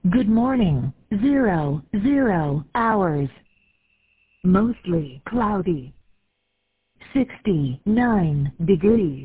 Good morning, 00 hours. Mostly cloudy. 69 degrees.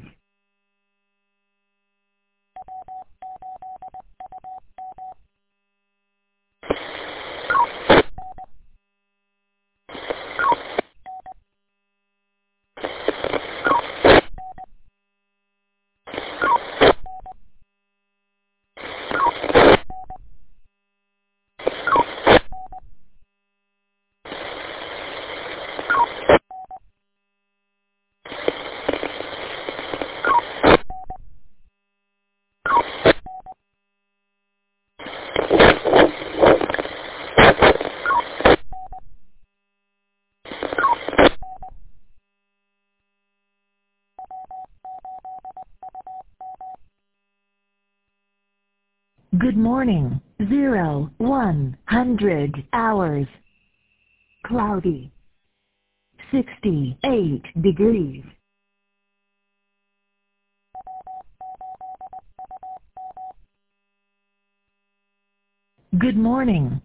Good morning, 100 hours. Cloudy. 68 degrees. Good morning,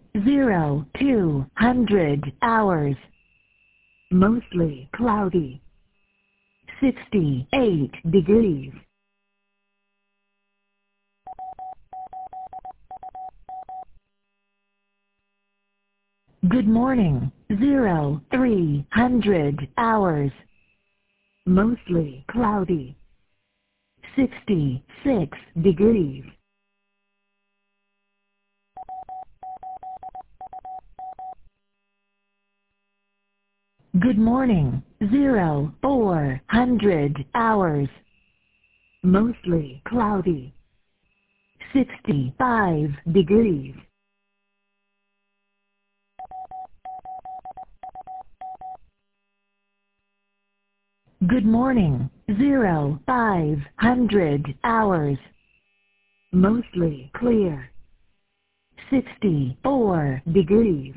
200 hours. Mostly cloudy. 68 degrees. Good morning, 300 hours. Mostly cloudy. 66 degrees. Good morning, 400 hours. Mostly cloudy. 65 degrees. Good morning, 500 hours. Mostly clear. 64 degrees.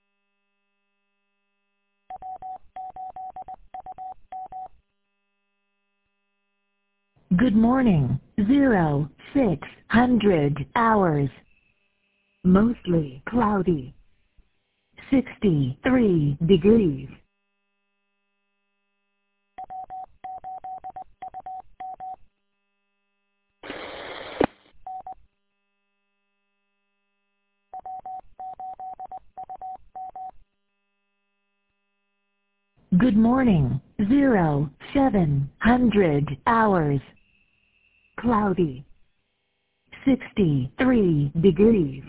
Good morning, 600 hours. Mostly cloudy. 63 degrees. Good morning, 700 hours. Cloudy. 63 degrees.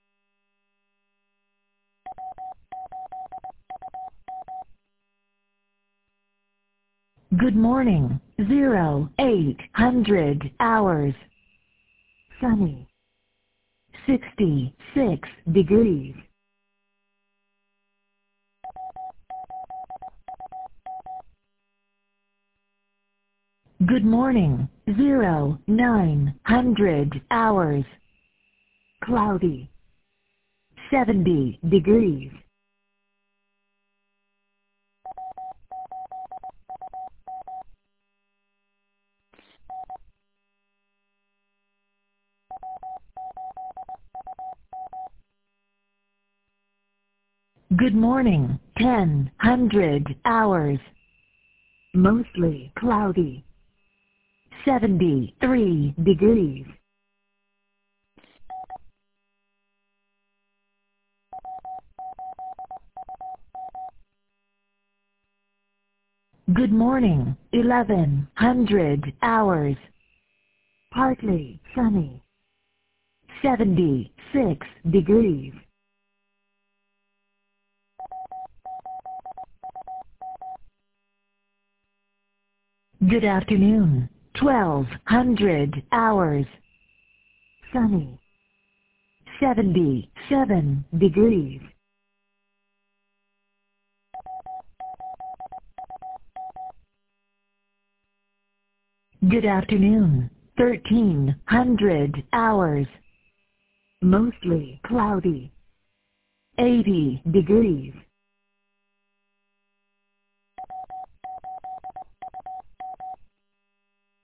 Good morning, 800 hours. Sunny. 66 degrees. Good morning, 900 hours. Cloudy. 70 degrees. Good morning, 1000 hours. Mostly cloudy. 73 degrees. Good morning, 1100 hours. Partly sunny. 76 degrees. Good afternoon, 1200 hours. Sunny. 77 degrees. Good afternoon, 1300 hours. Mostly cloudy. 80 degrees.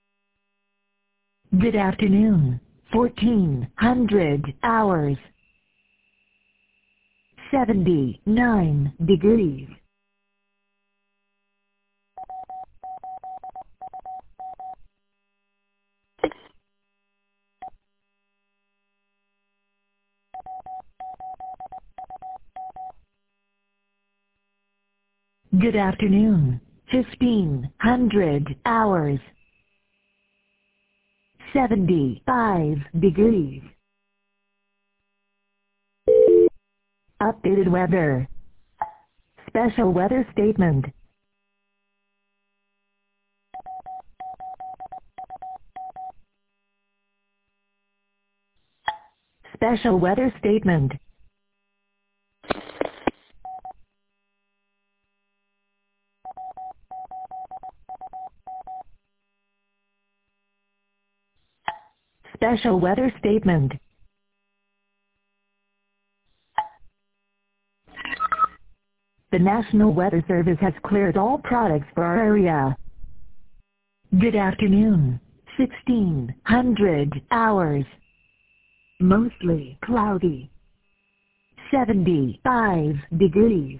Good afternoon, 1400 hours. 79 degrees. Good afternoon. 1500 hours. 75 degrees. Updated weather. Special weather statement. Special weather statement. Special weather statement. The National Weather Service has cleared all products for our area. Good afternoon. 1600 hours. Mostly cloudy. 75 degrees.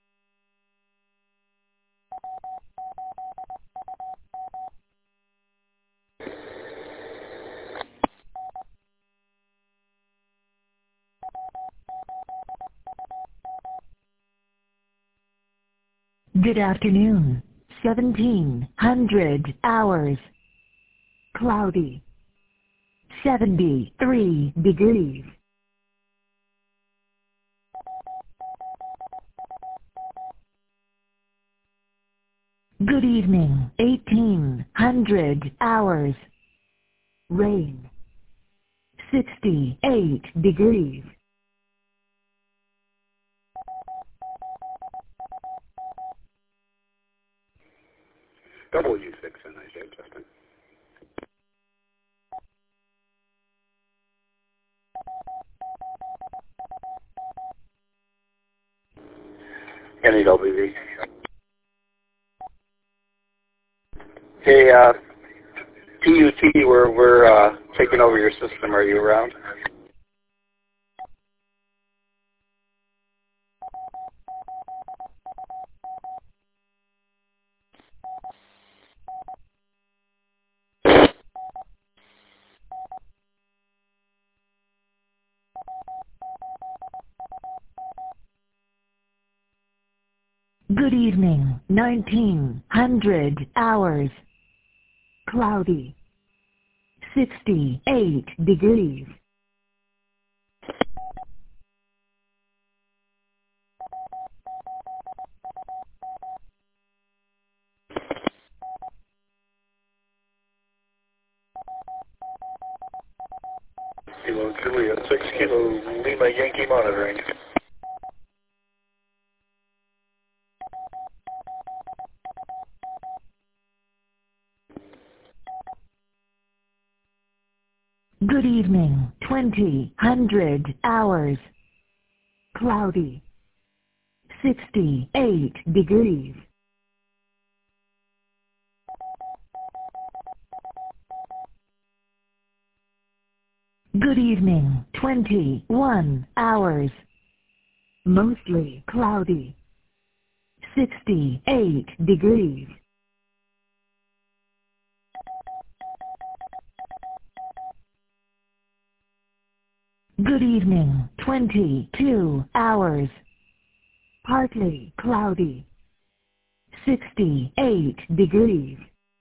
Good afternoon. 1700 hours. Cloudy. 73 degrees. Good evening. 1800 hours. Rain. 68 degrees. W6 NIJ, Justin. NEWV. Hey, PUT, we're taking over your system. Are you around? Good evening. 1900 hours. Cloudy. 68 degrees. Kilo Juliet, 6 Kilo Lima Yankee monitoring. Good evening. 2000 hours. Cloudy. 68 degrees. Good evening. 21 hours. Mostly cloudy. 68 degrees. Good evening. 22 hours. Partly cloudy. 68 degrees.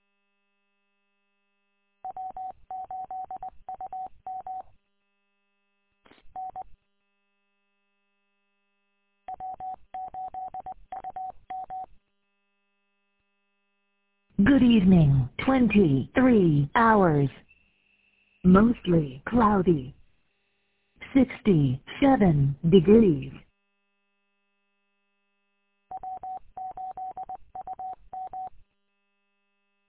Good evening. 23 hours. Mostly cloudy. 67 degrees.